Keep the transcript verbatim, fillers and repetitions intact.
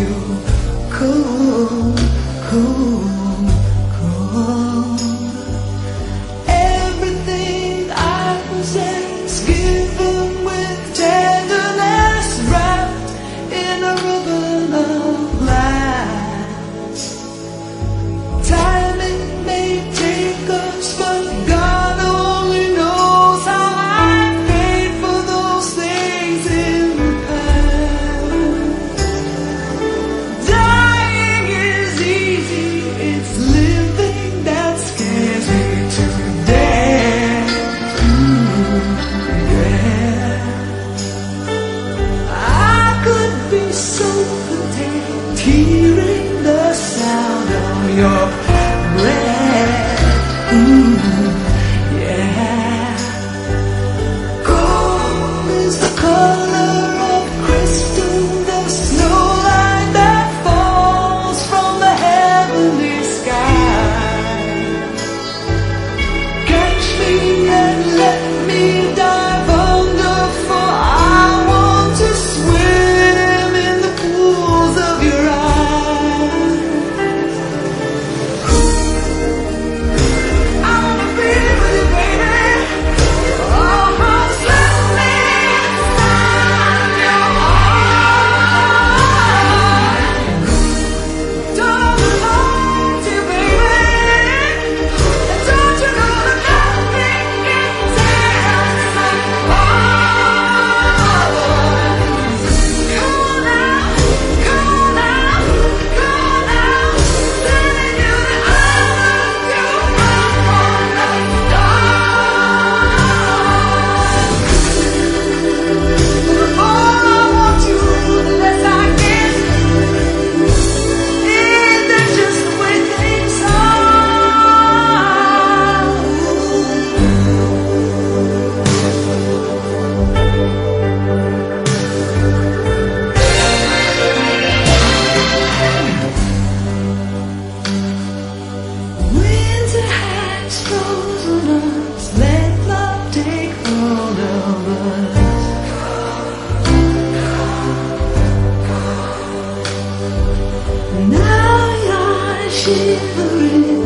you cool, cool, cool. Everything I possess, given with tenderness, wrapped in a ribbon of glass. Timing may take us, but God only knows how I paid for those things in the past. Dying is easy, it's living that scares me to death. Ooh, yeah. I could be so content hearing the sound of your breath. Ooh, yeah. Gold is the color of crystal, the snowlight that falls from the heavenly sky. Catch me and let me dive under, for I want to swim in the pools of your eyes. I wanna be with you, baby. Almost let me inside your arms. Don't belong to you, baby. And don't you know that nothing can tear us apart? Come on now, come on now, come on now. Telling you that I love you from the start. The more I want you, the less I get. Ain't that just the way things are? Winter has frozen us, let love take hold of us. Now you're shivering